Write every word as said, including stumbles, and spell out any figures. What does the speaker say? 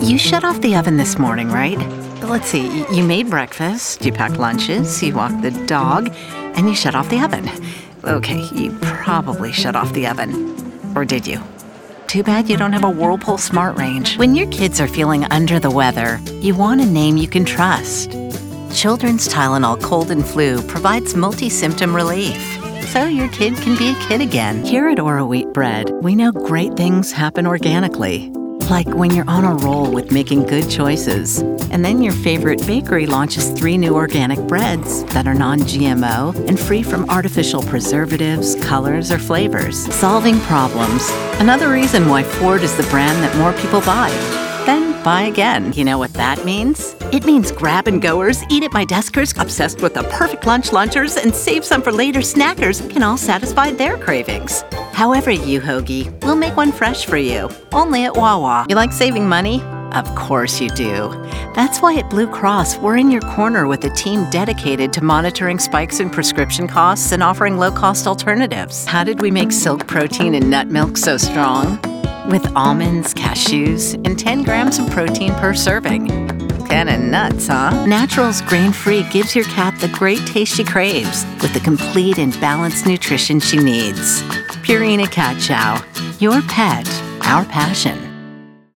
You shut off the oven this morning, right? Let's see, you made breakfast, you packed lunches, you walked the dog, and you shut off the oven. Okay, you probably shut off the oven. Or did you? Too bad you don't have a Whirlpool Smart Range. When your kids are feeling under the weather, you want a name you can trust. Children's Tylenol Cold and Flu provides multi-symptom relief, so your kid can be a kid again. Here at Oro Wheat Bread, we know great things happen organically. Like when you're on a roll with making good choices, and then your favorite bakery launches three new organic breads that are non-G M O and free from artificial preservatives, colors, or flavors. Solving problems. Another reason why Ford is the brand that more people buy. Then buy again. You know what that means? It means grab-and-goers, eat-at-my-deskers, obsessed with the perfect lunch lunchers, and save some for later snackers can all satisfy their cravings. However you hoagie, we'll make one fresh for you, only at Wawa. You like saving money? Of course you do. That's why at Blue Cross, we're in your corner with a team dedicated to monitoring spikes in prescription costs and offering low-cost alternatives. How did we make silk protein and nut milk so strong? With almonds, cashews, and ten grams of protein per serving. Kinda nuts, huh? Naturals Grain-Free gives your cat the great taste she craves with the complete and balanced nutrition she needs. Purina Cat Chow. Your pet, our passion.